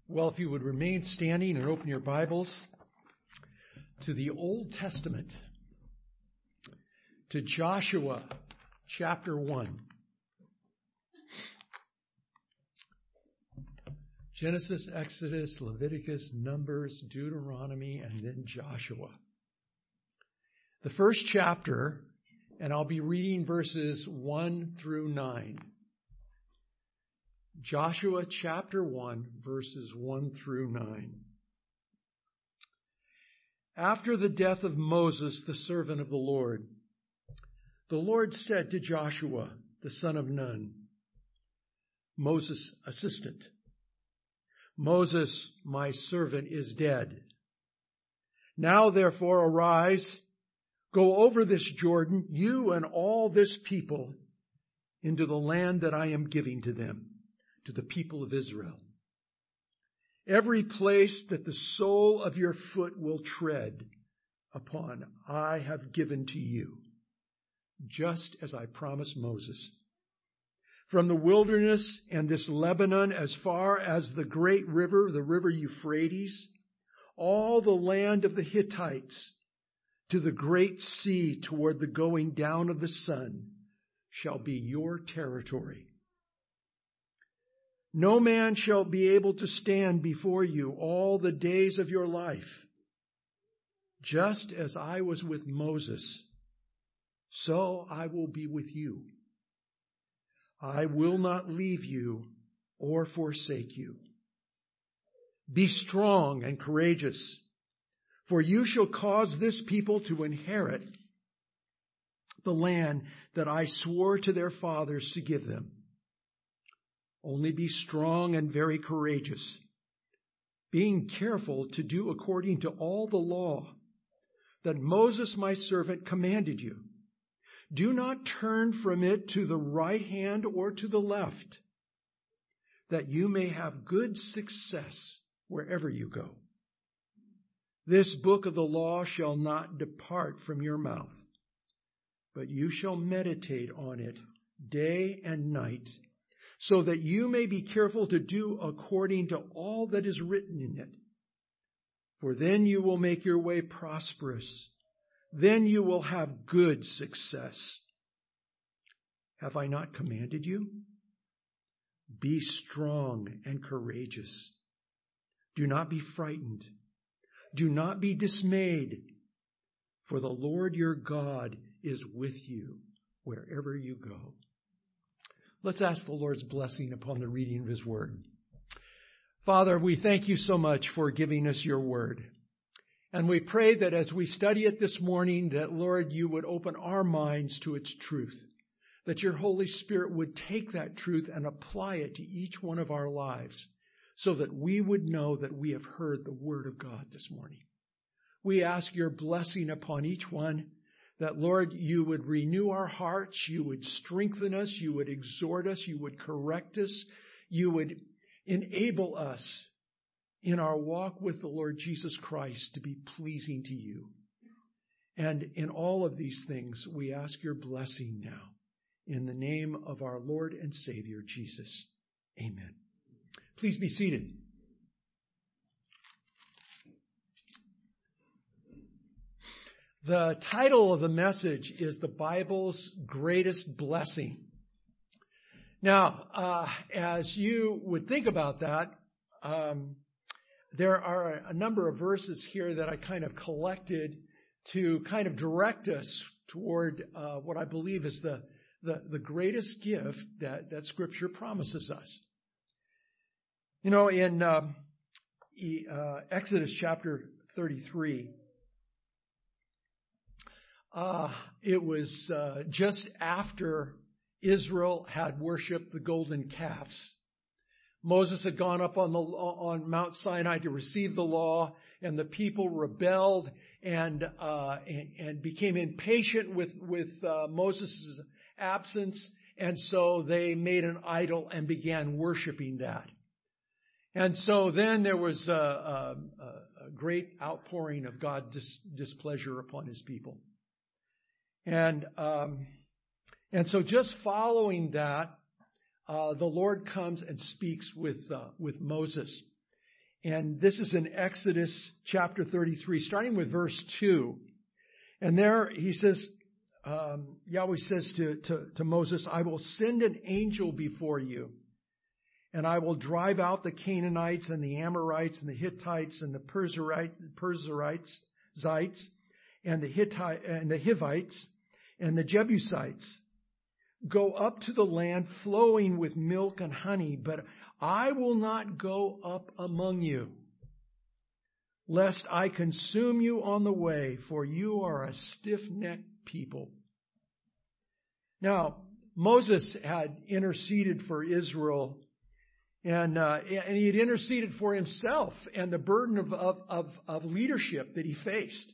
Well, if you would remain standing and open your Bibles to the Old Testament, to Joshua chapter 1. Genesis, Exodus, Leviticus, Numbers, Deuteronomy, and then Joshua. The first chapter, and I'll be reading verses 1 through 9. Joshua chapter 1, verses 1 through 9. After the death of Moses, the servant of the Lord said to Joshua, the son of Nun, Moses' assistant, Moses, my servant, is dead. Now, therefore, arise, go over this Jordan, you and all this people, into the land that I am giving to them, to the people of Israel. Every place that the sole of your foot will tread upon, I have given to you, just as I promised Moses. From the wilderness and this Lebanon as far as the great river, the river Euphrates, all the land of the Hittites, to the great sea toward the going down of the sun, shall be your territory. No man shall be able to stand before you all the days of your life. Just as I was with Moses, so I will be with you. I will not leave you or forsake you. Be strong and courageous, for you shall cause this people to inherit the land that I swore to their fathers to give them. Only be strong and very courageous, being careful to do according to all the law that Moses my servant commanded you. Do not turn from it to the right hand or to the left, that you may have good success wherever you go. This book of the law shall not depart from your mouth, but you shall meditate on it day and night, so that you may be careful to do according to all that is written in it. For then you will make your way prosperous. Then you will have good success. Have I not commanded you? Be strong and courageous. Do not be frightened. Do not be dismayed. For the Lord your God is with you wherever you go. Let's ask the Lord's blessing upon the reading of His Word. Father, we thank you so much for giving us your Word. And we pray that as we study it this morning, that, Lord, you would open our minds to its truth, that your Holy Spirit would take that truth and apply it to each one of our lives, so that we would know that we have heard the Word of God this morning. We ask your blessing upon each one, that, Lord, you would renew our hearts, you would strengthen us, you would exhort us, you would correct us, you would enable us in our walk with the Lord Jesus Christ to be pleasing to you. And in all of these things, we ask your blessing now. In the name of our Lord and Savior, Jesus. Amen. Please be seated. The title of the message is The Bible's Greatest Blessing. Now, as you would think about that, there are a number of verses here that I kind of collected to kind of direct us toward what I believe is the greatest gift that Scripture promises us. You know, in Exodus chapter 33, it was just after Israel had worshipped the golden calves. Moses had gone up on Mount Sinai to receive the law, and the people rebelled and became impatient with Moses' absence, and so they made an idol and began worshiping that. And so then there was a great outpouring of God's displeasure upon His people. And so just following that, the Lord comes and speaks with Moses. And this is in Exodus chapter 33, starting with verse 2. And there he says, Yahweh says to Moses, I will send an angel before you, and I will drive out the Canaanites and the Amorites and the Hittites and the Perizzites and the Hivites and the Jebusites. Go up to the land flowing with milk and honey, but I will not go up among you, lest I consume you on the way, for you are a stiff-necked people. Now, Moses had interceded for Israel, and he had interceded for himself and the burden of leadership that he faced.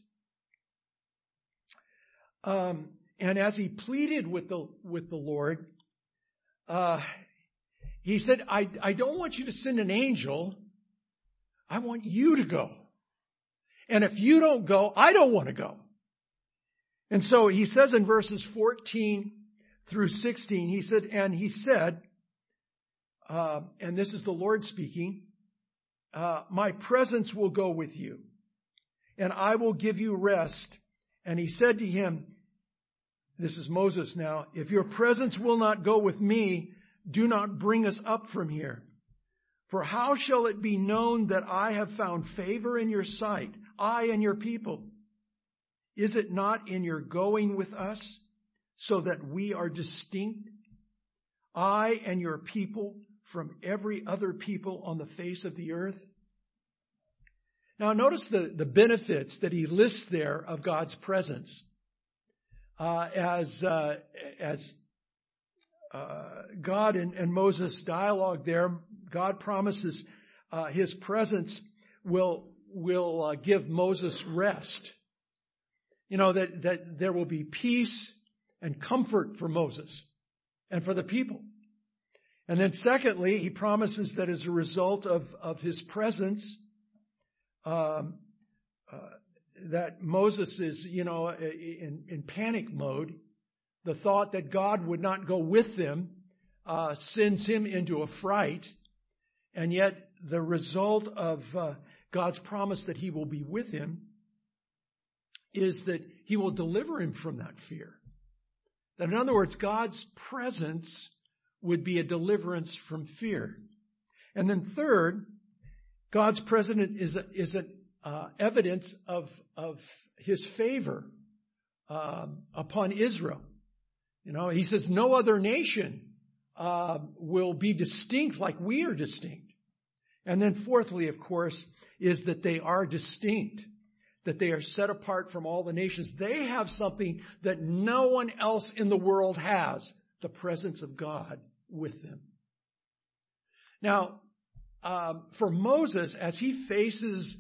And as he pleaded with the Lord, he said, I don't want you to send an angel. I want you to go. And if you don't go, I don't want to go. And so he says in verses 14 through 16, he said, and this is the Lord speaking, my presence will go with you, and I will give you rest. And he said to him, this is Moses now, if your presence will not go with me, do not bring us up from here. For how shall it be known that I have found favor in your sight, I and your people? Is it not in your going with us, so that we are distinct, I and your people, from every other people on the face of the earth? Now notice the benefits that he lists there of God's presence. As God and Moses dialogue there, God promises his presence will give Moses rest. You know, that there will be peace and comfort for Moses and for the people. And then secondly, he promises that as a result of his presence, that Moses is, in panic mode. The thought that God would not go with them sends him into a fright. And yet the result of God's promise that he will be with him is that he will deliver him from that fear. That in other words, God's presence would be a deliverance from fear. And then third, God's presence is an evidence of his favor upon Israel. He says no other nation will be distinct like we are distinct. And then fourthly, of course, is that they are distinct, that they are set apart from all the nations. They have something that no one else in the world has, the presence of God with them. Now, for Moses, as he faces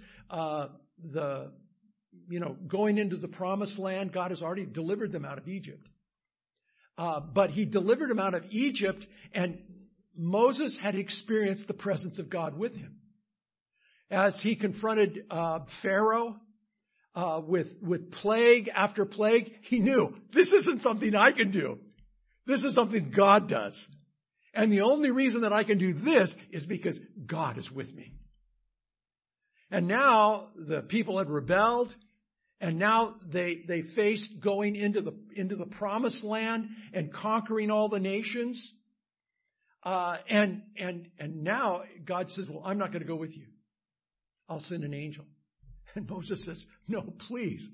going into the promised land, God has already delivered them out of Egypt. But he delivered them out of Egypt, and Moses had experienced the presence of God with him. As he confronted Pharaoh with plague after plague, he knew, this isn't something I can do. This is something God does. And the only reason that I can do this is because God is with me. And now the people had rebelled. And now they faced going into the promised land and conquering all the nations. And now God says, well, I'm not going to go with you. I'll send an angel. And Moses says, no, please.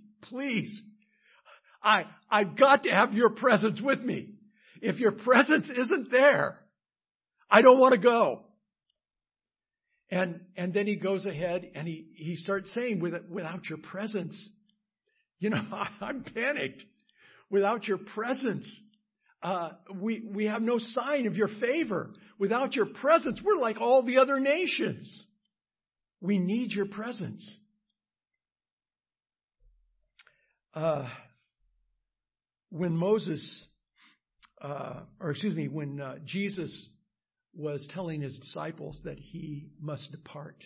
I've got to have your presence with me. If your presence isn't there, I don't want to go. And then he goes ahead and he starts saying, without your presence, I'm panicked. Without your presence, we have no sign of your favor. Without your presence, we're like all the other nations. We need your presence. When Jesus was telling his disciples that he must depart,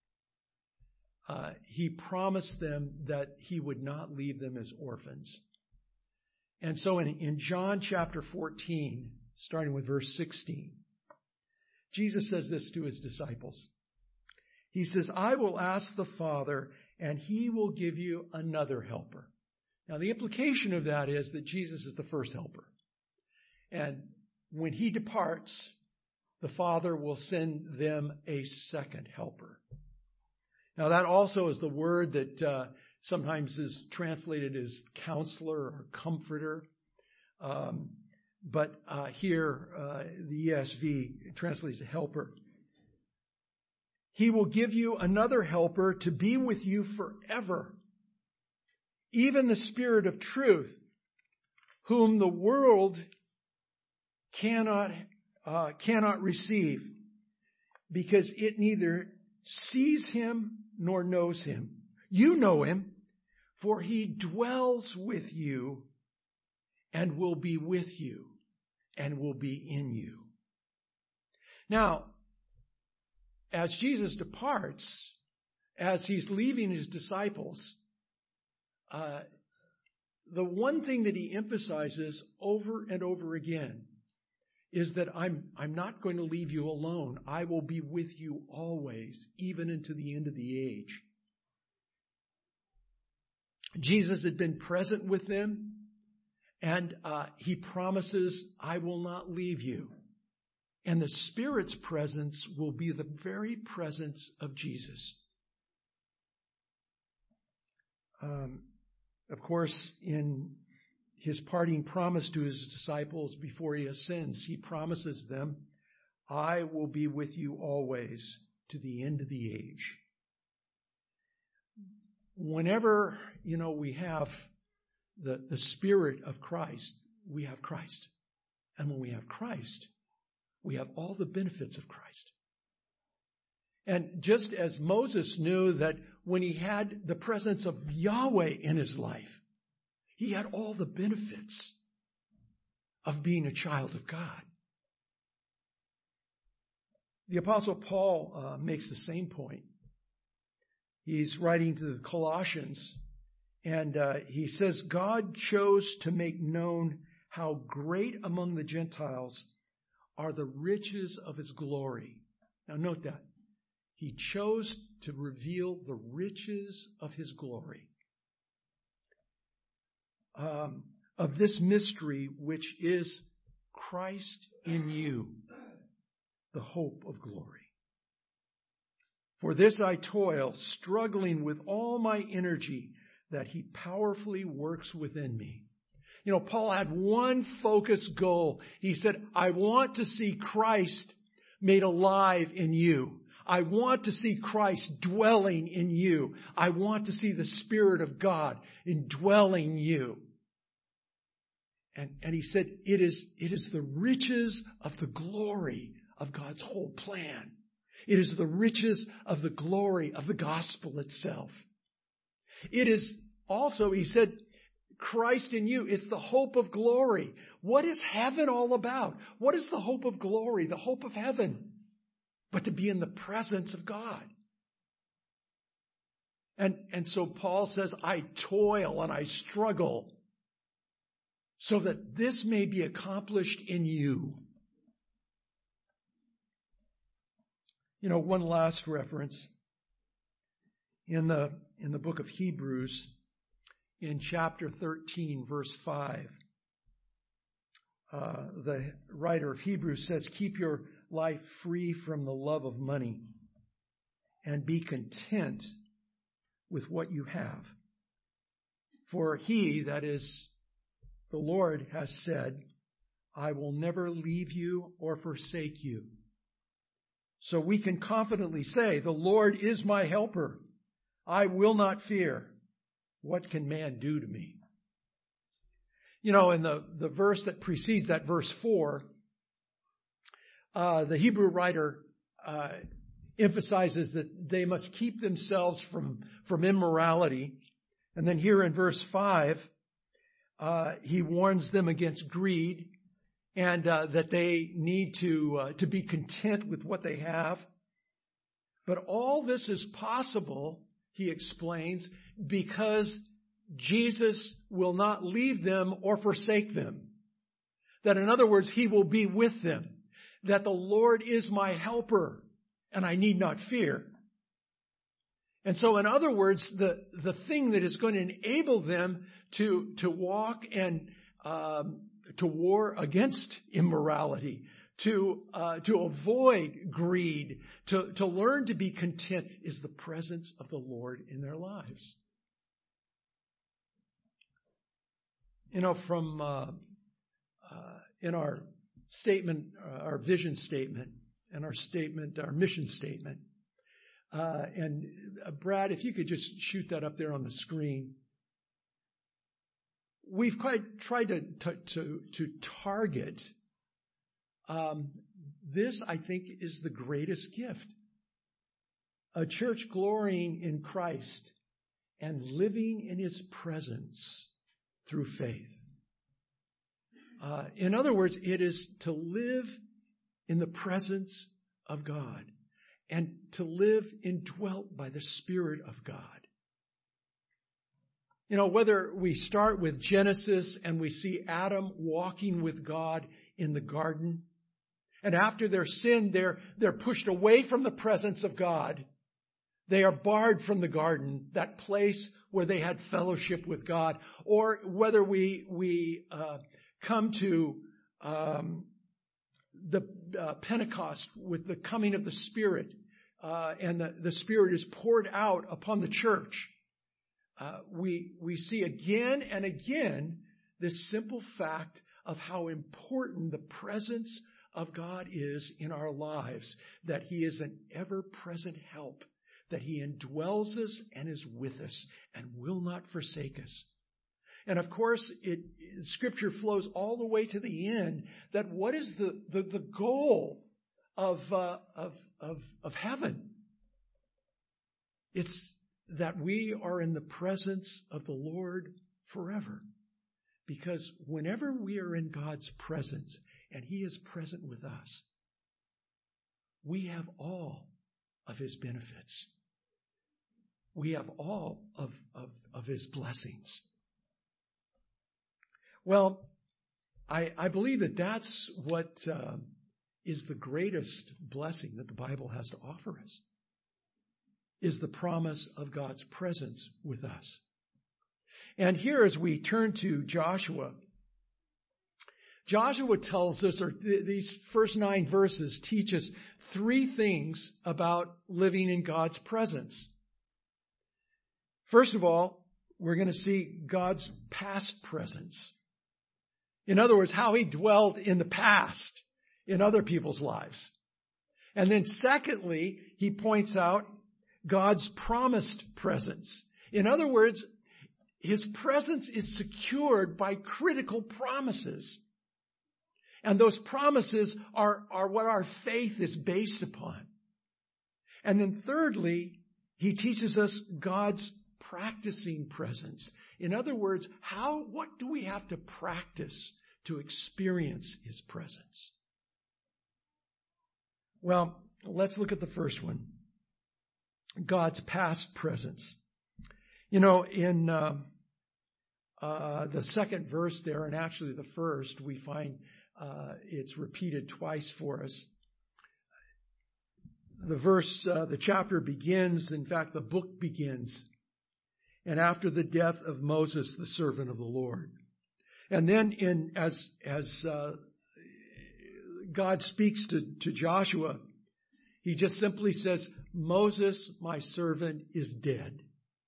he promised them that he would not leave them as orphans. And so in John chapter 14, starting with verse 16, Jesus says this to his disciples. He says, I will ask the Father, and He will give you another helper. Now, the implication of that is that Jesus is the first helper. And when He departs, the Father will send them a second helper. Now, that also is the word that sometimes is translated as counselor or comforter. But here, the ESV translates helper. He will give you another helper to be with you forever, even the Spirit of truth, whom the world cannot receive, because it neither sees Him nor knows Him. You know Him, for He dwells with you and will be with you and will be in you. Now, as Jesus departs, as He's leaving His disciples, the one thing that He emphasizes over and over again is that I'm not going to leave you alone. I will be with you always, even into the end of the age. Jesus had been present with them, and He promises, I will not leave you. And the Spirit's presence will be the very presence of Jesus. Of course, in His parting promise to His disciples before He ascends, He promises them, I will be with you always to the end of the age. Whenever, we have the Spirit of Christ, we have Christ. And when we have Christ, we have all the benefits of Christ. And just as Moses knew that when he had the presence of Yahweh in his life, he had all the benefits of being a child of God. The Apostle Paul makes the same point. He's writing to the Colossians, and he says, God chose to make known how great among the Gentiles are the riches of His glory. Now note that. He chose to reveal the riches of His glory. Of this mystery, which is Christ in you, the hope of glory. For this I toil, struggling with all my energy, that He powerfully works within me. Paul had one focused goal. He said, I want to see Christ made alive in you. I want to see Christ dwelling in you. I want to see the Spirit of God indwelling you. And he said, it is the riches of the glory of God's whole plan. It is the riches of the glory of the gospel itself. It is also, he said, Christ in you. It's the hope of glory. What is heaven all about? What is the hope of glory, the hope of heaven? But to be in the presence of God. And so Paul says, I toil and I struggle so that this may be accomplished in you. One last reference. In the book of Hebrews, in chapter 13, verse 5, the writer of Hebrews says, keep your life free from the love of money and be content with what you have. For He, that is, the Lord, has said, I will never leave you or forsake you. So we can confidently say, the Lord is my helper. I will not fear. What can man do to me? In the verse that precedes that, verse 4, the Hebrew writer emphasizes that they must keep themselves from immorality. And then here in verse 5, he warns them against greed and that they need to be content with what they have. But all this is possible, he explains, because Jesus will not leave them or forsake them. That in other words, He will be with them. That the Lord is my helper and I need not fear. And so, in other words, the thing that is going to enable them to walk and to war against immorality, to avoid greed, to learn to be content, is the presence of the Lord in their lives. From in our statement, our vision statement, and our mission statement. And Brad, if you could just shoot that up there on the screen. We've tried to target this. I think is the greatest gift: a church glorying in Christ and living in His presence through faith. In other words, it is to live in the presence of God and to live indwelt by the Spirit of God. Whether we start with Genesis and we see Adam walking with God in the garden, and after their sin, they're pushed away from the presence of God. They are barred from the garden, that place where they had fellowship with God. Or whether we come to the Pentecost with the coming of the Spirit, and the Spirit is poured out upon the church. We see again and again this simple fact of how important the presence of God is in our lives, that He is an ever-present help, that He indwells us and is with us and will not forsake us. And of course, Scripture flows all the way to the end, that what is the goal of heaven? It's that we are in the presence of the Lord forever. Because whenever we are in God's presence and He is present with us, we have all of His benefits. We have all of His blessings. Well, I believe that that's what is the greatest blessing that the Bible has to offer us, is the promise of God's presence with us. And here, as we turn to Joshua tells us, or these first 9 verses teach us 3 things about living in God's presence. First of all, we're going to see God's past presence. In other words, how He dwelled in the past in other people's lives. And then secondly, He points out God's promised presence. In other words, His presence is secured by critical promises. And those promises are what our faith is based upon. And then thirdly, He teaches us God's practicing presence. In other words, what do we have to practice to experience His presence? Well, let's look at the first one. God's past presence. In the second verse there, and actually the first, we find it's repeated twice for us. The chapter begins, in fact, the book begins, and after the death of Moses, the servant of the Lord. And then as God speaks to Joshua, He just simply says, Moses, my servant, is dead.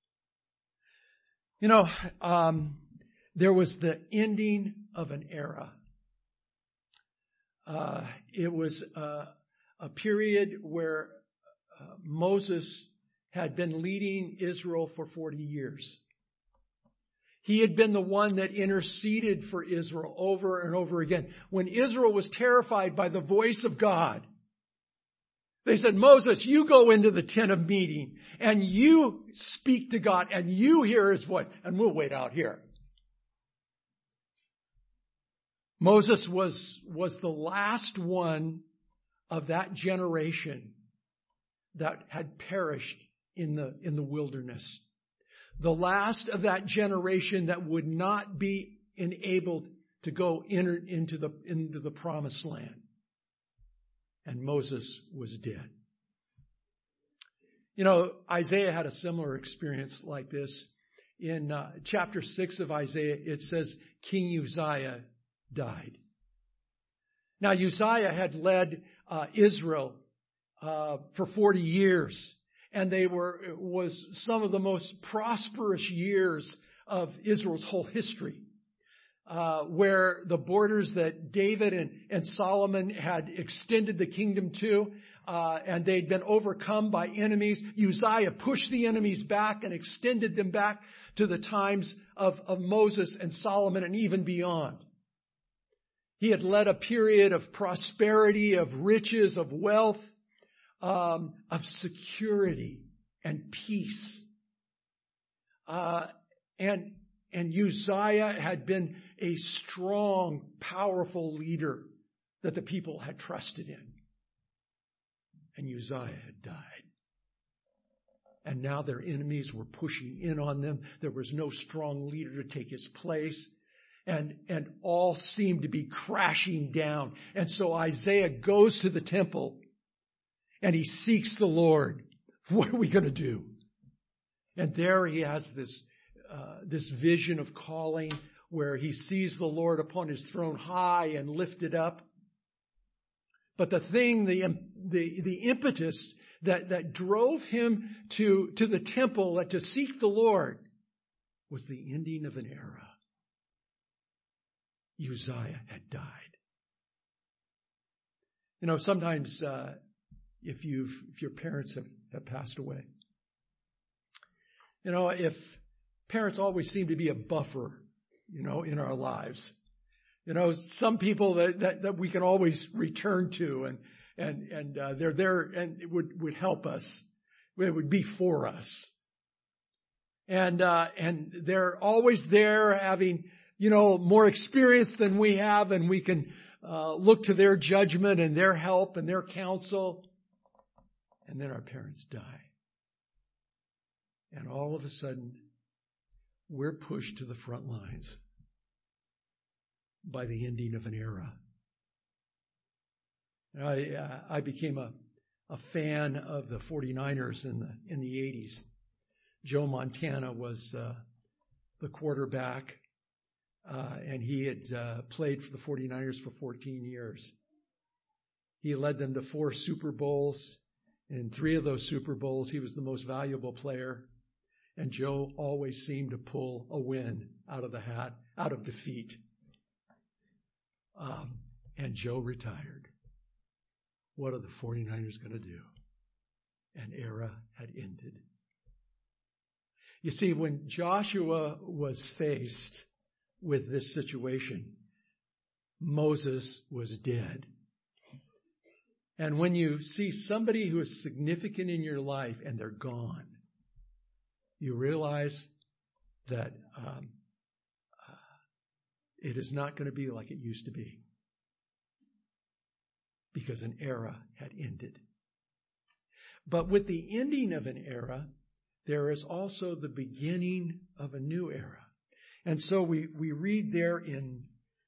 There was the ending of an era. It was a period where Moses had been leading Israel for 40 years. He had been the one that interceded for Israel over and over again. When Israel was terrified by the voice of God, they said, Moses, you go into the tent of meeting and you speak to God and you hear His voice, and we'll wait out here. Moses was the last one of that generation that had perished in the wilderness. The last of that generation that would not be enabled to go into the promised land. And Moses was dead. You know, Isaiah had a similar experience like this. In chapter 6 of Isaiah, it says King Uzziah died. Now, Uzziah had led Israel for 40 years, and was some of the most prosperous years of Israel's whole history, where the borders that David and Solomon had extended the kingdom to, and they'd been overcome by enemies. Uzziah pushed the enemies back and extended them back to the times of Moses and Solomon and even beyond. He had led a period of prosperity, of riches, of wealth, of security and peace. And Uzziah had been a strong, powerful leader that the people had trusted in. And Uzziah had died. And now their enemies were pushing in on them. There was no strong leader to take his place. And all seemed to be crashing down. And so Isaiah goes to the temple and he seeks the Lord. What are we going to do? And there he has this vision of calling where he sees the Lord upon his throne high and lifted up. But the thing, the impetus that drove him to the temple to seek the Lord was the ending of an era. Uzziah had died. You know, sometimes if your parents have passed away, you know, if parents always seem to be a buffer, you know, in our lives. You know, some people that we can always return to and they're there and it would help us. It would be for us. And they're always there having, you know, more experience than we have, and we can look to their judgment and their help and their counsel. And then our parents die. And all of a sudden, we're pushed to the front lines by the ending of an era. I became a fan of the 49ers in the 80s. Joe Montana was the quarterback, and he had played for the 49ers for 14 years. He led them to 4 Super Bowls. In 3 of those Super Bowls, he was the most valuable player. And Joe always seemed to pull a win out of the hat, out of defeat. And Joe retired. What are the 49ers going to do? An era had ended. You see, when Joshua was faced with this situation, Moses was dead. And when you see somebody who is significant in your life and they're gone, you realize that it is not going to be like it used to be, because an era had ended. But with the ending of an era, there is also the beginning of a new era. And so we read there in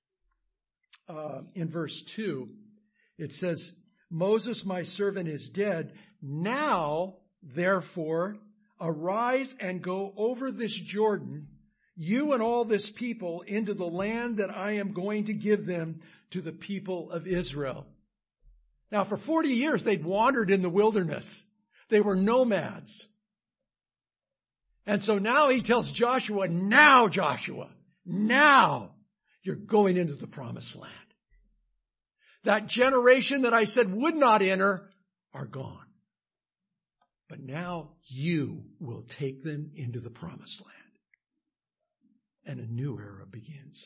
verse 2, it says, Moses, my servant, is dead. Now, therefore, arise and go over this Jordan, you and all this people, into the land that I am going to give them to the people of Israel. Now, for 40 years, they'd wandered in the wilderness. They were nomads. And so now he tells Joshua, now, you're going into the promised land. That generation that I said would not enter are gone. But now you will take them into the promised land. And a new era begins.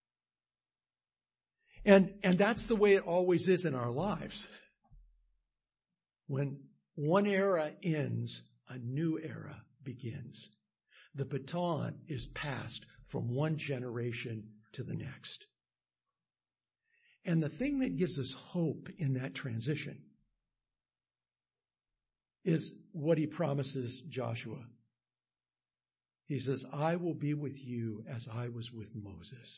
And that's the way it always is in our lives. When one era ends, a new era begins. The baton is passed from one generation to the next. And the thing that gives us hope in that transition is what he promises Joshua. He says, I will be with you as I was with Moses.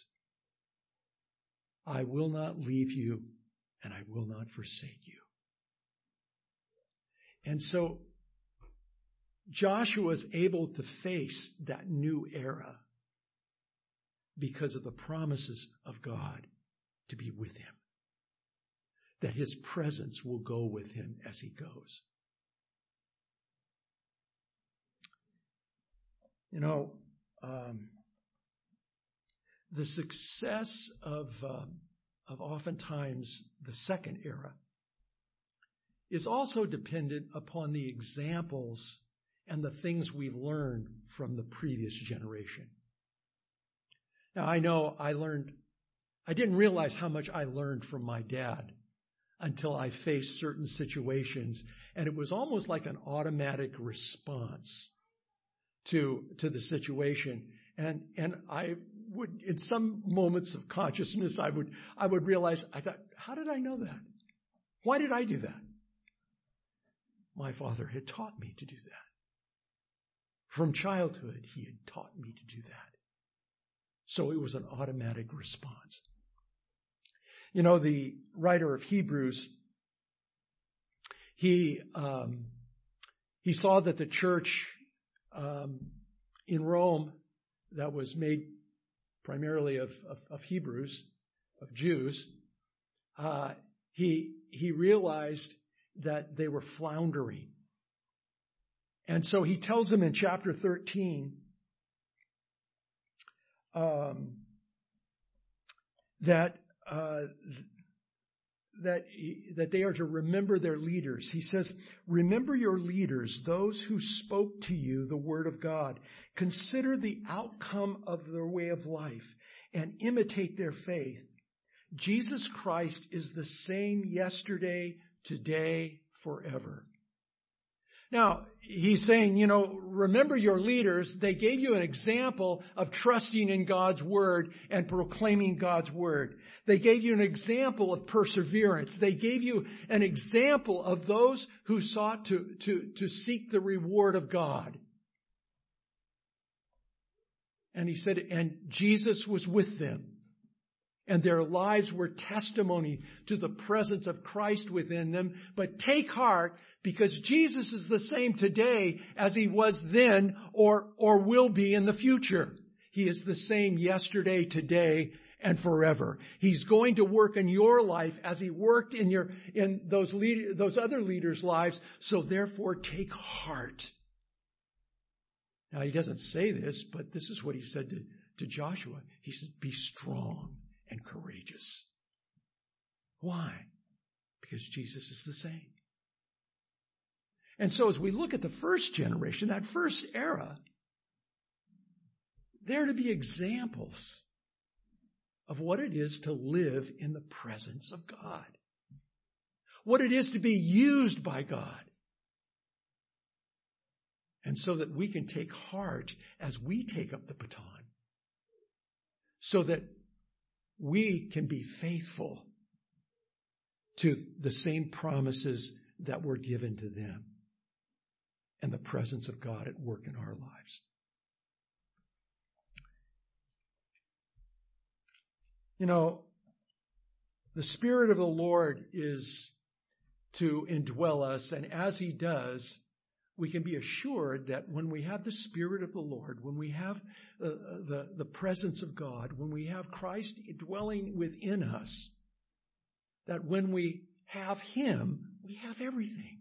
I will not leave you and I will not forsake you. And so Joshua is able to face that new era because of the promises of God to be with him, that his presence will go with him as he goes. You know, the success of oftentimes the second era is also dependent upon the examples and the things we've learned from the previous generation. Now, I know I didn't realize how much I learned from my dad until I faced certain situations, and it was almost like an automatic response to the situation. And I would, in some moments of consciousness, I would realize, I thought, how did I know that? Why did I do that? My father had taught me to do that. From childhood, he had taught me to do that. So it was an automatic response. You know, the writer of Hebrews, he saw that the church in Rome that was made primarily of Hebrews, of Jews, he realized that they were floundering. And so he tells them in chapter 13 that they are to remember their leaders. He says, remember your leaders, those who spoke to you the word of God. Consider the outcome of their way of life and imitate their faith. Jesus Christ is the same yesterday, today, forever. Now, he's saying, you know, remember your leaders. They gave you an example of trusting in God's word and proclaiming God's word. They gave you an example of perseverance. They gave you an example of those who sought to seek the reward of God. And he said, and Jesus was with them. And their lives were testimony to the presence of Christ within them. But take heart, because Jesus is the same today as he was then or will be in the future. He is the same yesterday, today, and forever. He's going to work in your life as he worked in those other leaders' lives. So therefore, take heart. Now, he doesn't say this, but this is what he said to Joshua. He said, be strong and courageous. Why? Because Jesus is the same. And so as we look at the first generation, that first era, they're to be examples of what it is to live in the presence of God. What it is to be used by God. And so that we can take heart as we take up the baton. So that we can be faithful to the same promises that were given to them. And the presence of God at work in our lives. You know, the Spirit of the Lord is to indwell us, and as He does, we can be assured that when we have the Spirit of the Lord, when we have the presence of God, when we have Christ dwelling within us, that when we have Him, we have everything.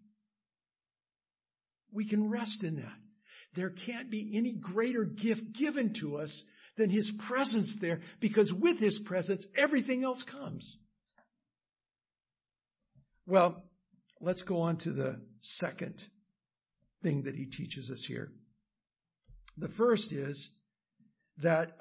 We can rest in that. There can't be any greater gift given to us than His presence there, because with His presence, everything else comes. Well, let's go on to the second thing that He teaches us here. The first is that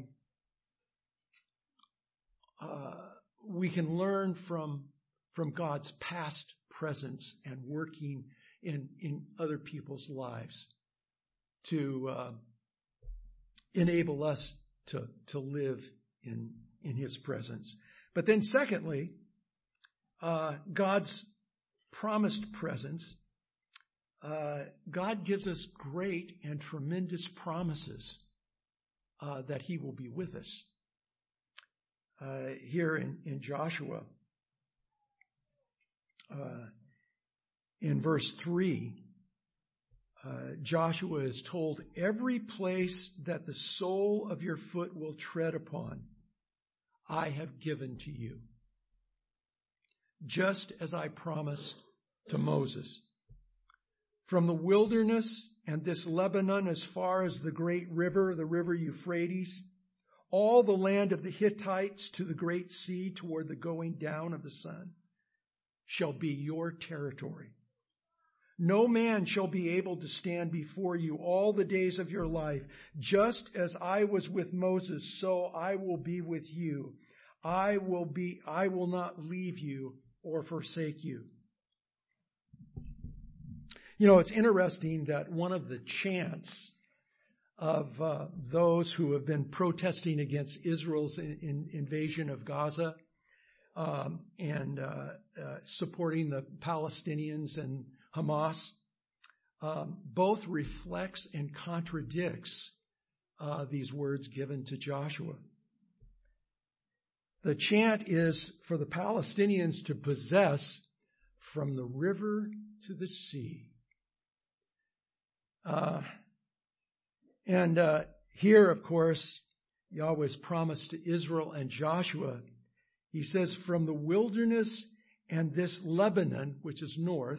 we can learn from God's past presence and working in other people's lives to enable us to live in His presence. But then secondly, God's promised presence. God gives us great and tremendous promises that He will be with us. Here in Joshua, in verse 3, Joshua is told, every place that the sole of your foot will tread upon, I have given to you, just as I promised to Moses. From the wilderness and this Lebanon as far as the great river, the river Euphrates, all the land of the Hittites to the great sea toward the going down of the sun shall be your territory. No man shall be able to stand before you all the days of your life. Just as I was with Moses, so I will be with you. I will not leave you or forsake you. You know, it's interesting that one of the chants of those who have been protesting against Israel's invasion of Gaza and supporting the Palestinians and Hamas, both reflects and contradicts these words given to Joshua. The chant is for the Palestinians to possess from the river to the sea. Here, of course, Yahweh's promise to Israel and Joshua, he says, from the wilderness and this Lebanon, which is north,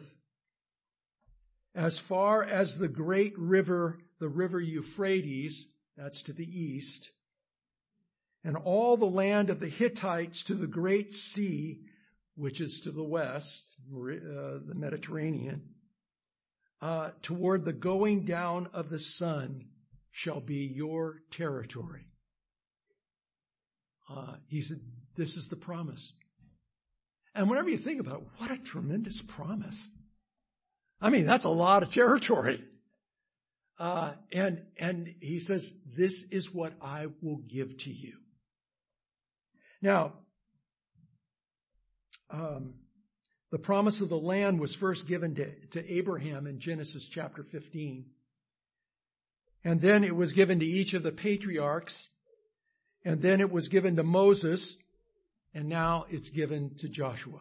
as far as the great river, the river Euphrates, that's to the east, and all the land of the Hittites to the great sea, which is to the west, the Mediterranean, toward the going down of the sun shall be your territory. He said, this is the promise. And whenever you think about it, what a tremendous promise. I mean, that's a lot of territory. And he says, this is what I will give to you. Now, the promise of the land was first given to Abraham in Genesis chapter 15. And then it was given to each of the patriarchs. And then it was given to Moses. And now it's given to Joshua.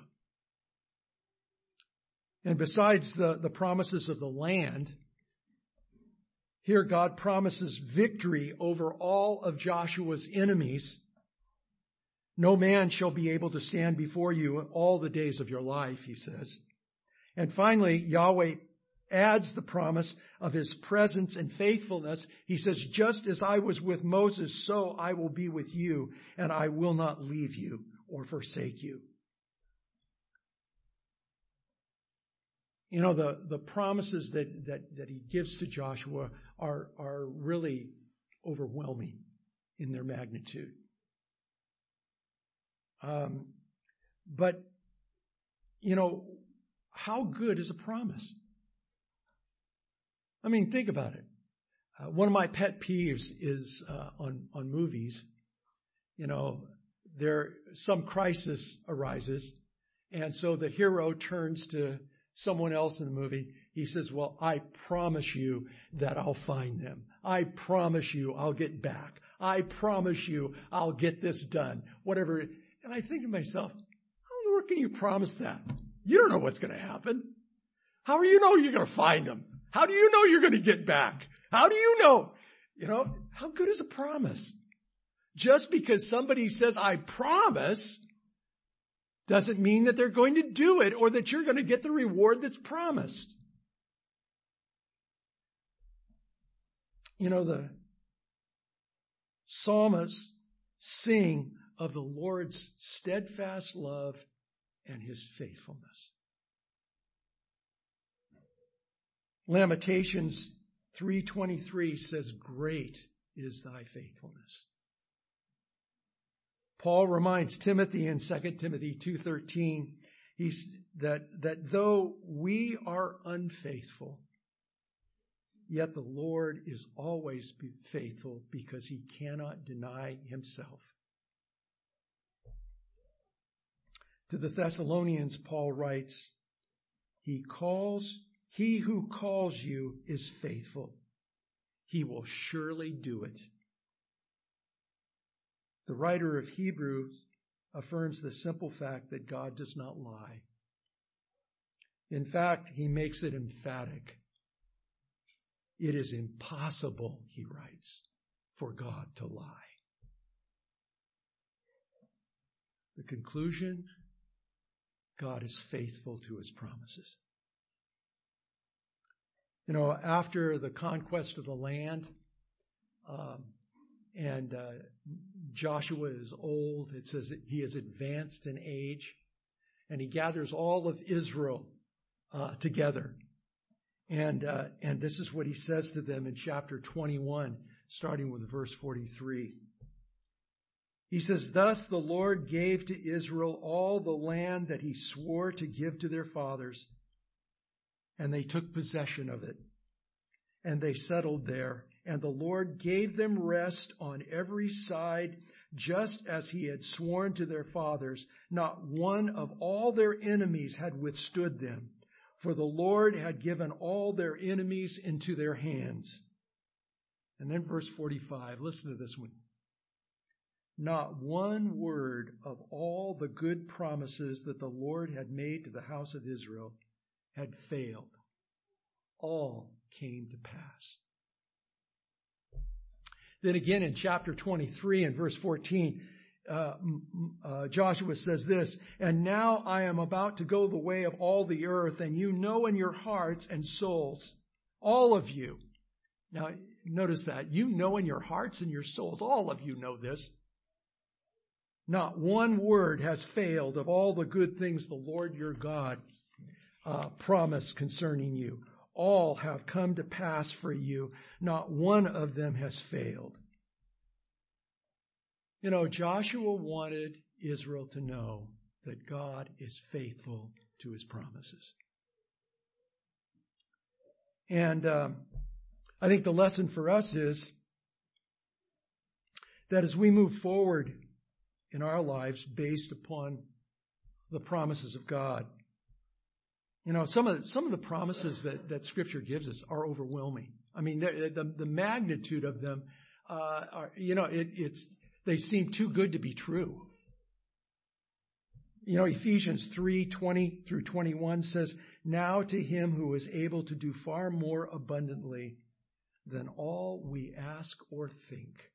And besides the promises of the land, here God promises victory over all of Joshua's enemies. No man shall be able to stand before you all the days of your life, he says. And finally, Yahweh adds the promise of his presence and faithfulness. He says, just as I was with Moses, so I will be with you, and I will not leave you or forsake you. You know, the promises that he gives to Joshua are really overwhelming in their magnitude. But, you know, how good is a promise? I mean, think about it. One of my pet peeves is on movies. You know, some crisis arises, and so the hero turns to someone else in the movie. He says, well, I promise you that I'll find them. I promise you I'll get back. I promise you I'll get this done. Whatever. And I think to myself, how can you promise that? You don't know what's going to happen. How do you know you're going to find them? How do you know you're going to get back? How do you know? You know, how good is a promise? Just because somebody says, I promise, doesn't mean that they're going to do it or that you're going to get the reward that's promised. You know, the psalmists sing of the Lord's steadfast love and his faithfulness. Lamentations 3:23 says, great is thy faithfulness. Paul reminds Timothy in 2 Timothy 2:13 that though we are unfaithful, yet the Lord is always faithful because he cannot deny himself. To the Thessalonians, Paul writes, he who calls you is faithful. He will surely do it. The writer of Hebrews affirms the simple fact that God does not lie. In fact, he makes it emphatic. It is impossible, he writes, for God to lie. The conclusion, God is faithful to his promises. After the conquest of the land, and Joshua is old, it says that he is advanced in age, and he gathers all of Israel together. And this is what he says to them in chapter 21, starting with verse 43. He says, "Thus the Lord gave to Israel all the land that he swore to give to their fathers, and they took possession of it, and they settled there. And the Lord gave them rest on every side, just as he had sworn to their fathers. Not one of all their enemies had withstood them, for the Lord had given all their enemies into their hands." And then verse 45, listen to this one. "Not one word of all the good promises that the Lord had made to the house of Israel had failed. All came to pass." Then again in chapter 23 and verse 14, Joshua says this, "And now I am about to go the way of all the earth, and you know in your hearts and souls," all of you. Now notice that. You know in your hearts and your souls. All of you know this. "Not one word has failed of all the good things the Lord your God promised concerning you. All have come to pass for you. Not one of them has failed." Joshua wanted Israel to know that God is faithful to his promises. And I think the lesson for us is that as we move forward in our lives based upon the promises of God, some of the promises that Scripture gives us are overwhelming. I mean, the magnitude of them they seem too good to be true. Ephesians 3:20 through 21 says, "Now to him who is able to do far more abundantly than all we ask or think,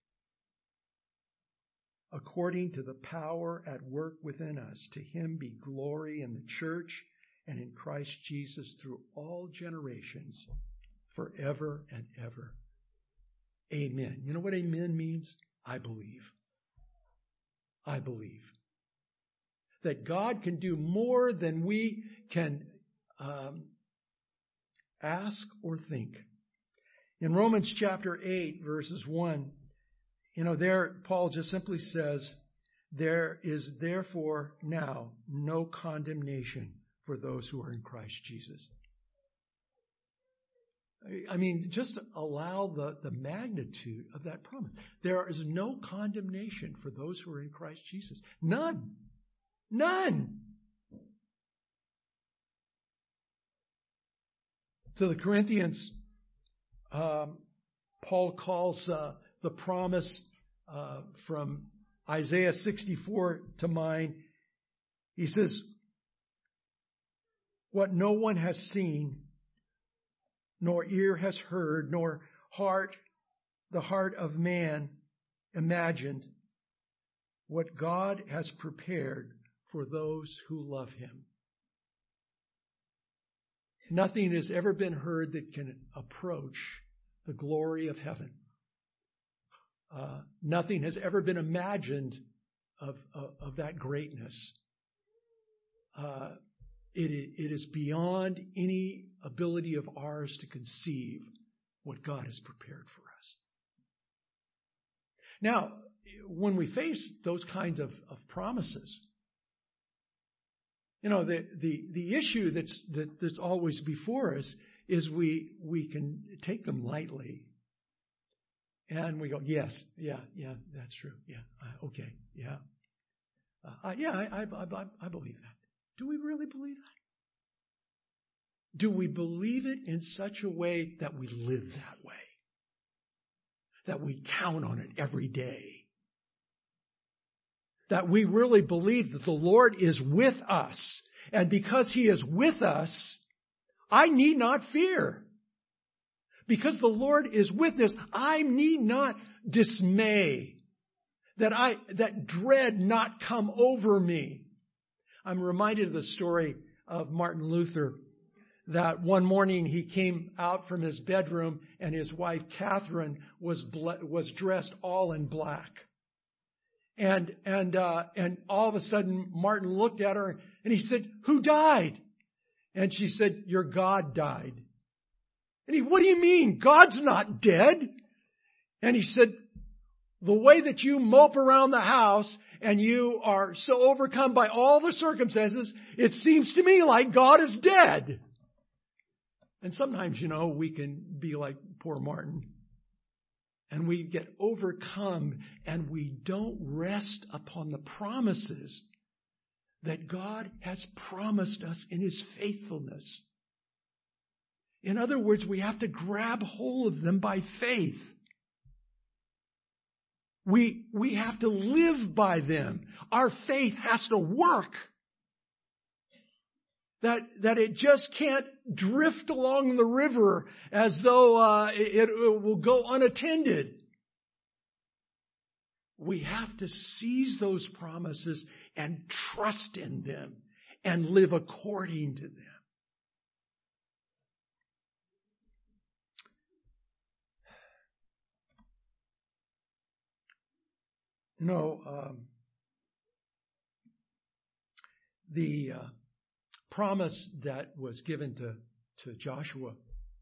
according to the power at work within us, to him be glory in the church and in Christ Jesus through all generations, forever and ever. Amen." You know what amen means? I believe. I believe that God can do more than we can ask or think. In Romans chapter 8, verses 1, there Paul just simply says, "There is therefore now no condemnation for those who are in Christ Jesus." I mean, just allow the magnitude of that promise. There is no condemnation for those who are in Christ Jesus. None. None. To the Corinthians, Paul calls the promise from Isaiah 64 to mind. He says, "What no one has seen, nor ear has heard, nor the heart of man imagined, what God has prepared for those who love him." Nothing has ever been heard that can approach the glory of heaven. Nothing has ever been imagined of that greatness. It is beyond any ability of ours to conceive what God has prepared for us. Now, when we face those kinds of promises, the issue that's always before us is we can take them lightly, and we go, "Yes, yeah, that's true, yeah, okay, yeah, I believe that." Do we really believe that? Do we believe it in such a way that we live that way? That we count on it every day? That we really believe that the Lord is with us, and because he is with us, I need not fear. Because the Lord is with us, I need not dismay, that dread not come over me. I'm reminded of the story of Martin Luther, that one morning he came out from his bedroom and his wife Catherine was dressed all in black. And all of a sudden Martin looked at her and he said, "Who died?" And she said, "Your God died." And "What do you mean? God's not dead." And he said, "The way that you mope around the house and you are so overcome by all the circumstances, it seems to me like God is dead." And sometimes, we can be like poor Martin. And we get overcome and we don't rest upon the promises that God has promised us in His faithfulness. In other words, we have to grab hold of them by faith. We have to live by them. Our faith has to work. That it just can't drift along the river as though it will go unattended. We have to seize those promises and trust in them and live according to them. The promise that was given to Joshua.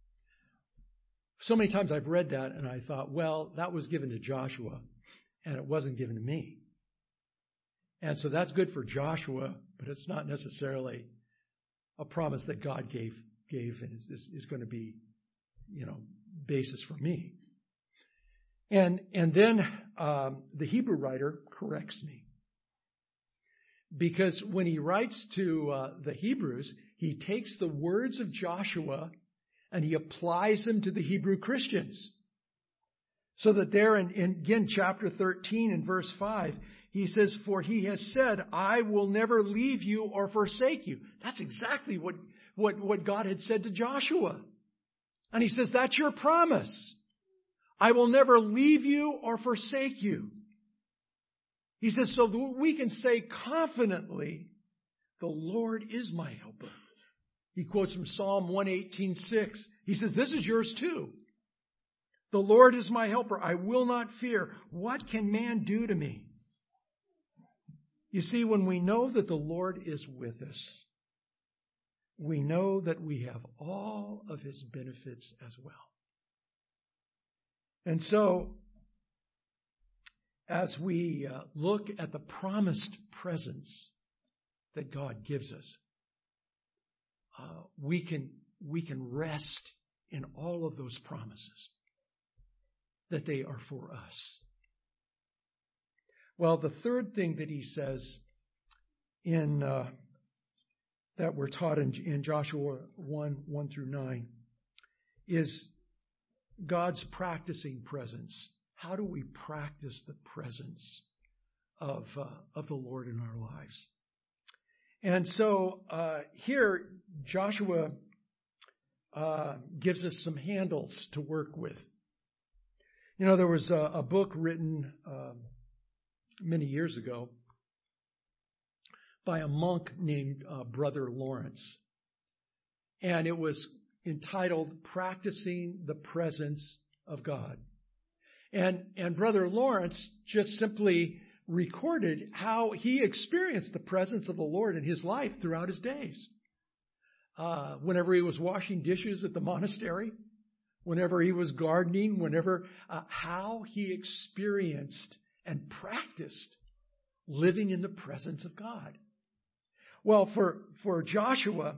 So many times I've read that and I thought, well, that was given to Joshua and it wasn't given to me. And so that's good for Joshua, but it's not necessarily a promise that God gave and is going to be, basis for me. And then the Hebrew writer corrects me. Because when he writes to the Hebrews, he takes the words of Joshua and he applies them to the Hebrew Christians. So that there in again, chapter 13 and verse 5, he says, "For he has said, I will never leave you or forsake you." That's exactly what God had said to Joshua. And he says, that's your promise. I will never leave you or forsake you. He says, so we can say confidently, the Lord is my helper. He quotes from Psalm 118:6. He says, this is yours too. The Lord is my helper. I will not fear. What can man do to me? You see, when we know that the Lord is with us, we know that we have all of His benefits as well. And so, as we look at the promised presence that God gives us, we can rest in all of those promises, that they are for us. Well, the third thing that he says in that we're taught in Joshua 1 through 9 is God's practicing presence. How do we practice the presence of the Lord in our lives? And so here Joshua gives us some handles to work with. You know, there was a book written many years ago by a monk named Brother Lawrence. And it was entitled Practicing the Presence of God. And Brother Lawrence just simply recorded how he experienced the presence of the Lord in his life throughout his days. Whenever he was washing dishes at the monastery, whenever he was gardening, how he experienced and practiced living in the presence of God. Well, for Joshua,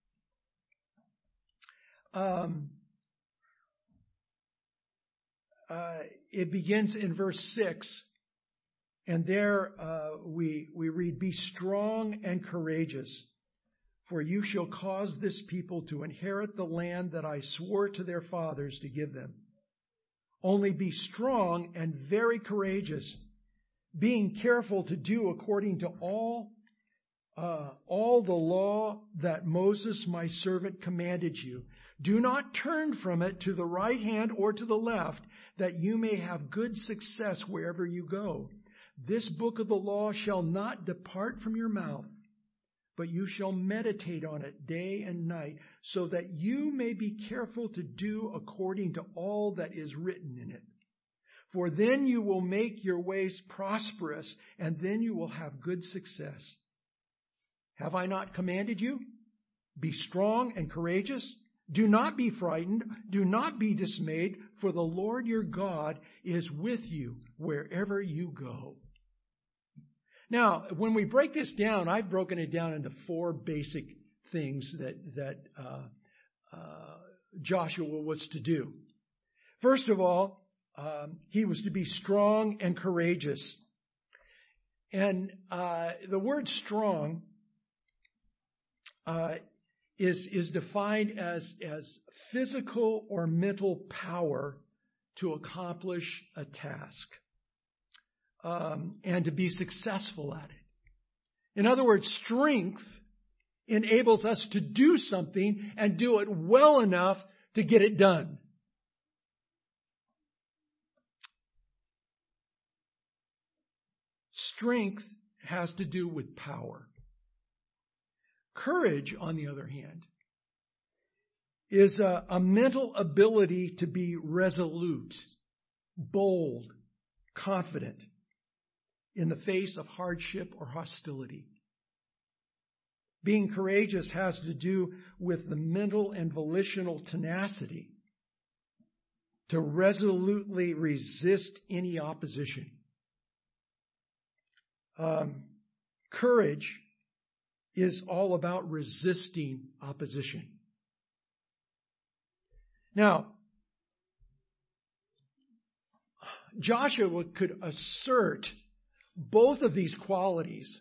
it begins in verse 6, and there we read, "Be strong and courageous, for you shall cause this people to inherit the land that I swore to their fathers to give them. Only be strong and very courageous, being careful to do according to all the law that Moses my servant commanded you. Do not turn from it to the right hand or to the left, that you may have good success wherever you go. This book of the law shall not depart from your mouth, but you shall meditate on it day and night, so that you may be careful to do according to all that is written in it. For then you will make your ways prosperous, and then you will have good success. Have I not commanded you? Be strong and courageous. Do not be frightened. Do not be dismayed, for the Lord your God is with you wherever you go. Now, when we break this down, I've broken it down into 4 basic things that Joshua was to do. First of all, he was to be strong and courageous. And the word strong is defined as physical or mental power to accomplish a task and to be successful at it. In other words, strength enables us to do something and do it well enough to get it done. Strength has to do with power. Courage, on the other hand, is a mental ability to be resolute, bold, confident in the face of hardship or hostility. Being courageous has to do with the mental and volitional tenacity to resolutely resist any opposition. Courage is all about resisting opposition. Now, Joshua could assert both of these qualities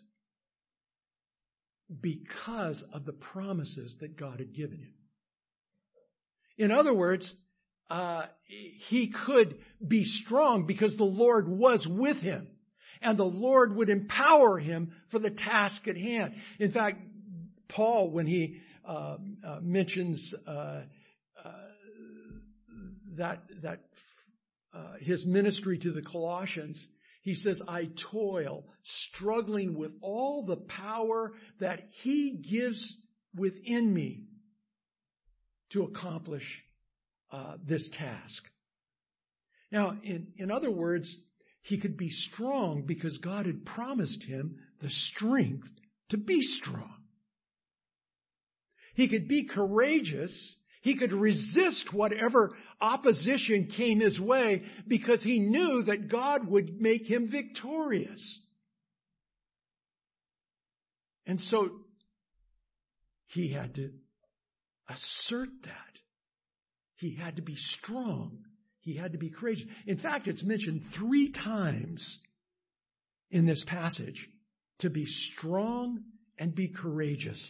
because of the promises that God had given him. In other words, he could be strong because the Lord was with him. And the Lord would empower him for the task at hand. In fact, Paul, when he mentions his ministry to the Colossians, he says, I toil, struggling with all the power that he gives within me to accomplish this task. Now, in other words, he could be strong because God had promised him the strength to be strong. He could be courageous. He could resist whatever opposition came his way because he knew that God would make him victorious. And so he had to assert that. He had to be strong. He had to be courageous. In fact, it's mentioned 3 times in this passage to be strong and be courageous.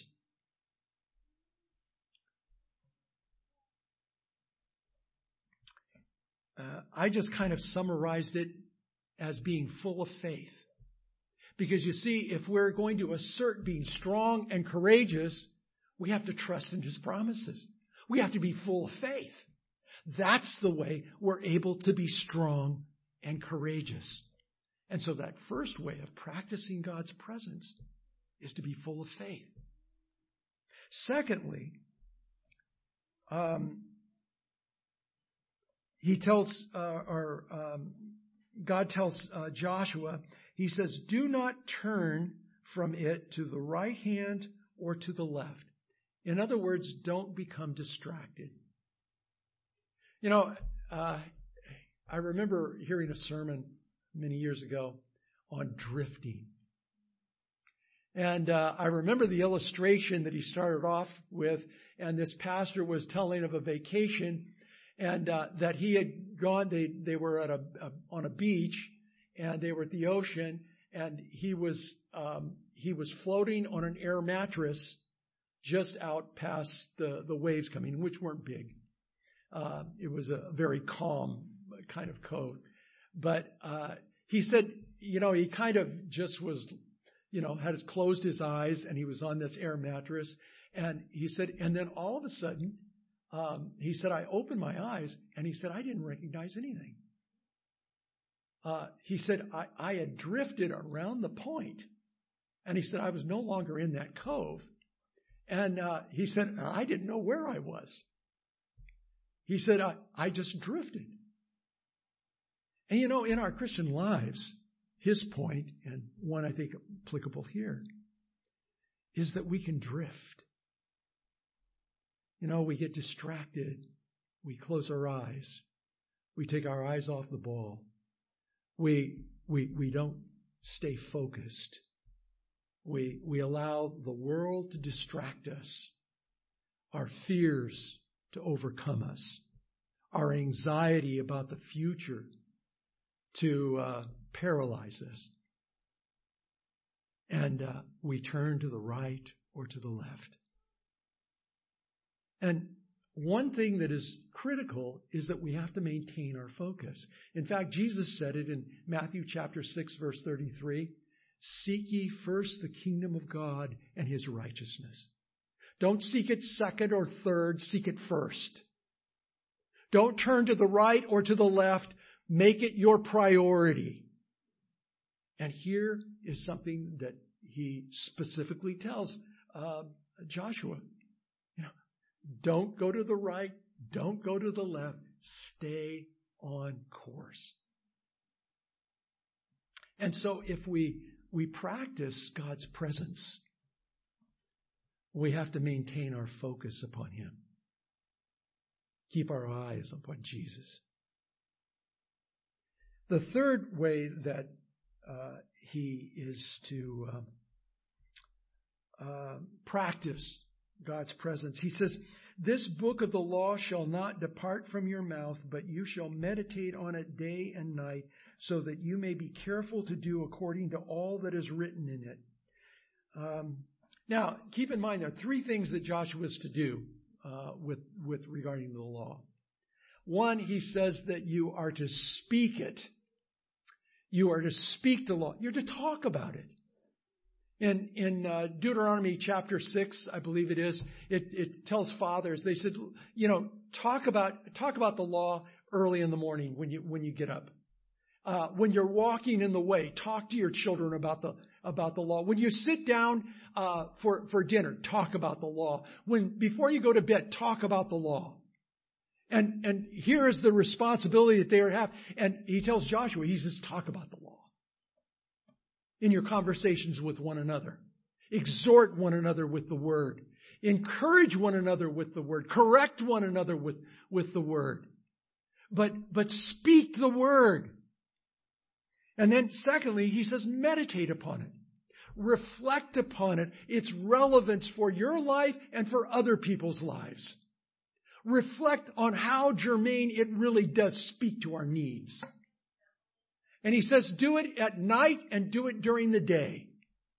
I just kind of summarized it as being full of faith. Because you see, if we're going to assert being strong and courageous, we have to trust in His promises. We have to be full of faith. That's the way we're able to be strong and courageous. And so that first way of practicing God's presence is to be full of faith. Secondly, God tells Joshua, He says, do not turn from it to the right hand or to the left. In other words, don't become distracted. You know, I remember hearing a sermon many years ago on drifting. And I remember the illustration that he started off with, and this pastor was telling of a vacation, and that he had gone, they were at on a beach, and they were at the ocean, and he was floating on an air mattress just out past the waves coming, which weren't big. It was a very calm kind of code. But he said, he kind of just was, had closed his eyes, and he was on this air mattress. And he said, and then all of a sudden, he said, I opened my eyes, and he said, I didn't recognize anything. He said, I had drifted around the point, and he said, I was no longer in that cove. And he said, I didn't know where I was. He said, I just drifted. And in our Christian lives, his point, and one I think applicable here, is that we can drift. We get distracted. We close our eyes. We take our eyes off the ball. We don't stay focused. We allow the world to distract us, our fears to overcome us, our anxiety about the future to paralyze us. And we turn to the right or to the left. And one thing that is critical is that we have to maintain our focus. In fact, Jesus said it in Matthew chapter 6, verse 33, seek ye first the kingdom of God and his righteousness. Don't seek it second or third, seek it first. Don't turn to the right or to the left. Make it your priority. And here is something that he specifically tells Joshua. Don't go to the right. Don't go to the left. Stay on course. And so if we practice God's presence, we have to maintain our focus upon him. Keep our eyes upon Jesus. The third way that he is to practice God's presence, he says, this book of the law shall not depart from your mouth, but you shall meditate on it day and night, so that you may be careful to do according to all that is written in it. Now, keep in mind there are three things that Joshua is to do with regarding the law. One, he says that you are to speak it. You are to speak the law. You're to talk about it. In Deuteronomy chapter 6, I believe it is, it tells fathers, they said, talk about the law early in the morning when you get up. When you're walking in the way, talk to your children about the law. When you sit down for dinner, talk about the law. Before you go to bed, talk about the law. And here is the responsibility that they have. And he tells Joshua, he says, talk about the law. In your conversations with one another. Exhort one another with the word. Encourage one another with the word. Correct one another with the word. But speak the word. And then secondly, he says, meditate upon it. Reflect upon it. Its relevance for your life and for other people's lives. Reflect on how germane it really does speak to our needs. And he says, do it at night and do it during the day.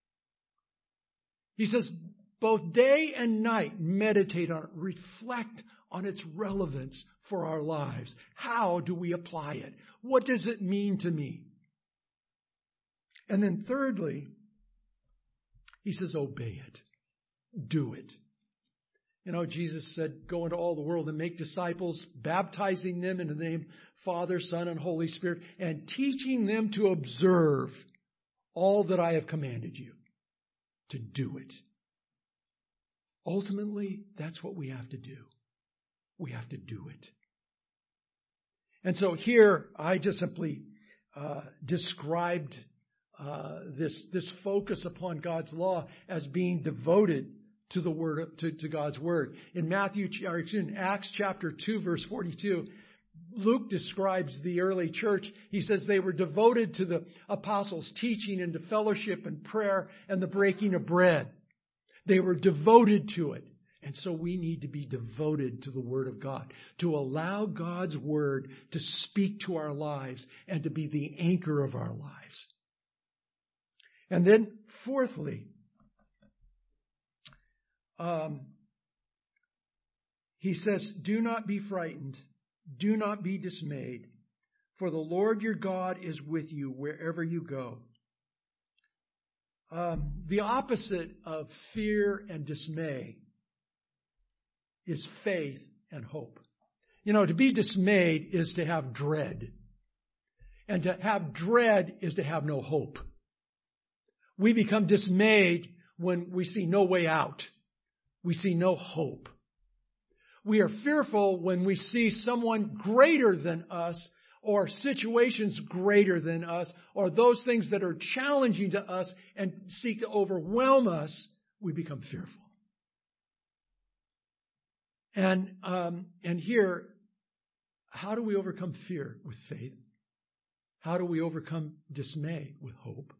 He says, both day and night, meditate on it. Reflect on its relevance for our lives. How do we apply it? What does it mean to me? And then thirdly, he says, obey it. Do it. Jesus said, go into all the world and make disciples, baptizing them in the name of Father, Son, and Holy Spirit, and teaching them to observe all that I have commanded you. To do it. Ultimately, that's what we have to do. We have to do it. And so here, I just simply described this focus upon God's law as being devoted to the word, to God's word. In Acts chapter 2, verse 42, Luke describes the early church. He says they were devoted to the apostles' teaching and to fellowship and prayer and the breaking of bread. They were devoted to it. And so we need to be devoted to the Word of God, to allow God's Word to speak to our lives and to be the anchor of our lives. And then, fourthly, he says, do not be frightened, do not be dismayed, for the Lord your God is with you wherever you go. The opposite of fear and dismay is faith and hope. To be dismayed is to have dread. And to have dread is to have no hope. We become dismayed when we see no way out. We see no hope. We are fearful when we see someone greater than us, or situations greater than us, or those things that are challenging to us and seek to overwhelm us. We become fearful. And here, how do we overcome fear? With faith. How do we overcome dismay? With hope.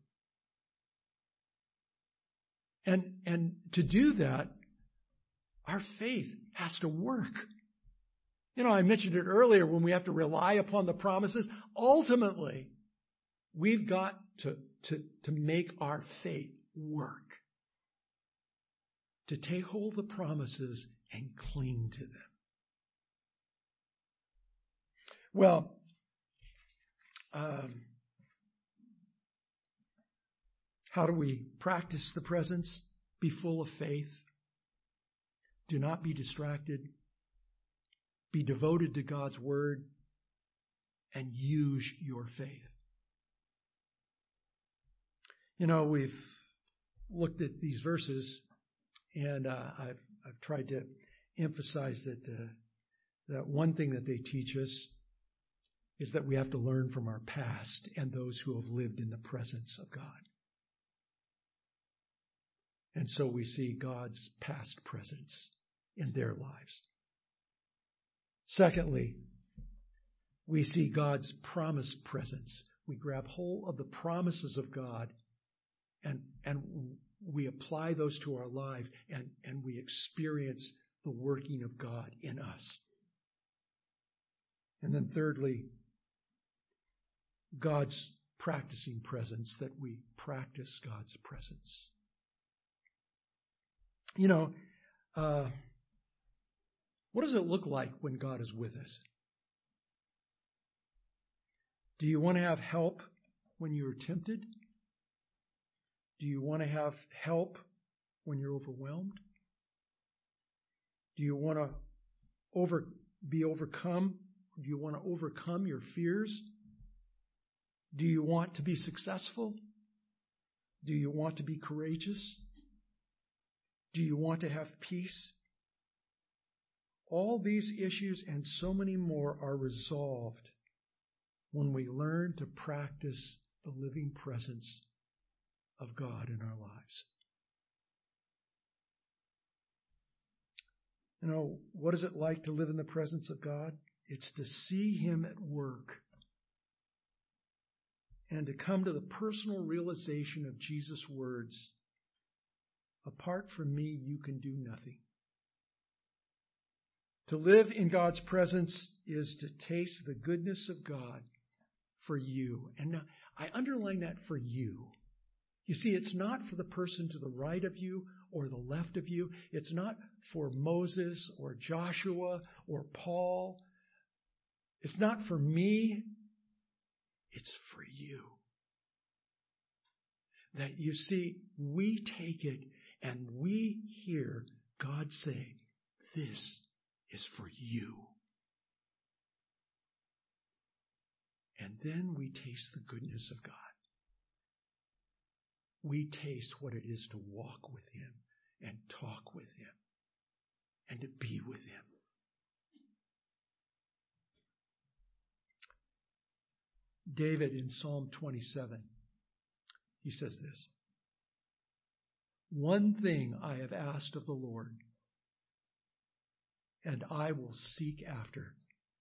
And to do that, our faith has to work. I mentioned it earlier when we have to rely upon the promises. Ultimately, we've got to make our faith work. To take hold of the promises and cling to them. Well, how do we practice the presence? Be full of faith. Do not be distracted. Be devoted to God's word and use your faith. We've looked at these verses, and I've tried to emphasize that one thing that they teach us is that we have to learn from our past and those who have lived in the presence of God. And so we see God's past presence in their lives. Secondly, we see God's promised presence. We grab hold of the promises of God and we apply those to our life and we experience the working of God in us. And then thirdly, God's practicing presence, that we practice God's presence. What does it look like when God is with us? Do you want to have help when you're tempted? Do you want to have help when you're overwhelmed? Do you want to be overcome? Do you want to overcome your fears? Do you want to be successful? Do you want to be courageous? Do you want to have peace? All these issues and so many more are resolved when we learn to practice the living presence of God in our lives. What is it like to live in the presence of God? It's to see Him at work and to come to the personal realization of Jesus' words, "Apart from me, you can do nothing." To live in God's presence is to taste the goodness of God for you. And I underline that, for you. You see, it's not for the person to the right of you or the left of you. It's not for Moses or Joshua or Paul. It's not for me. It's for you. That, you see, we take it and we hear God say, "This is for you." And then we taste the goodness of God. We taste what it is to walk with Him and talk with Him and to be with Him. David in Psalm 27, he says this: "One thing I have asked of the Lord, and I will seek after,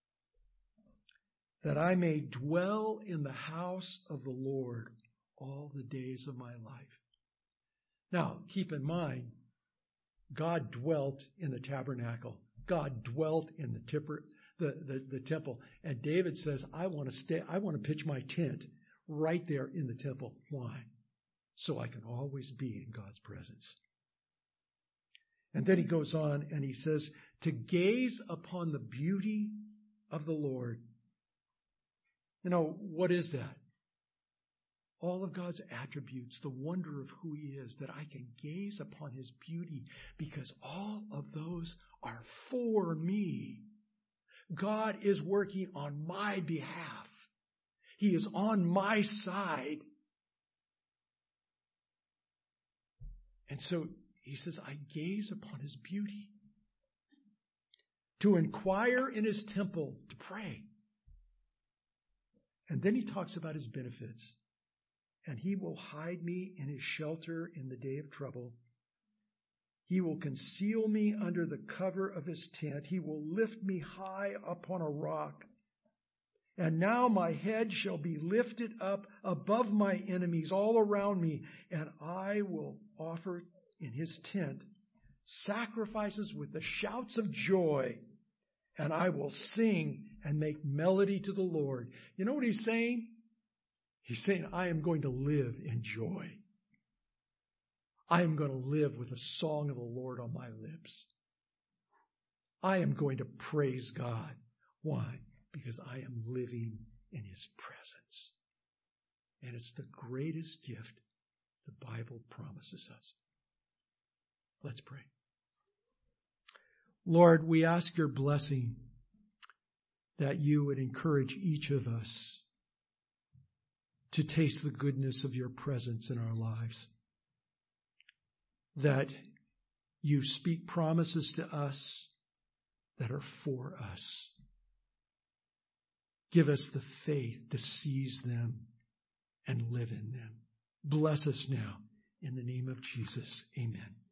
that I may dwell in the house of the Lord all the days of my life." Now, keep in mind, God dwelt in the tabernacle. God dwelt in the temple. And David says, I want to pitch my tent right there in the temple. Why? So I can always be in God's presence. And then he goes on and he says, to gaze upon the beauty of the Lord. What is that? all of God's attributes, the wonder of who He is, that I can gaze upon His beauty, because all of those are for me. God is working on my behalf. He is on my side. And so he says, I gaze upon His beauty. To inquire in His temple, to pray. And then he talks about His benefits. And He will hide me in His shelter in the day of trouble. He will conceal me under the cover of His tent. He will lift me high upon a rock. And now my head shall be lifted up above my enemies all around me, and I will offer in His tent sacrifices with the shouts of joy, and I will sing and make melody to the Lord. You know what He's saying? He's saying, I am going to live in joy. I am going to live with a song of the Lord on my lips. I am going to praise God. Why? Because I am living in His presence. And it's the greatest gift the Bible promises us. Let's pray. Lord, we ask Your blessing that You would encourage each of us to taste the goodness of Your presence in our lives. That You speak promises to us that are for us. Give us the faith to seize them and live in them. Bless us now. In the name of Jesus, amen.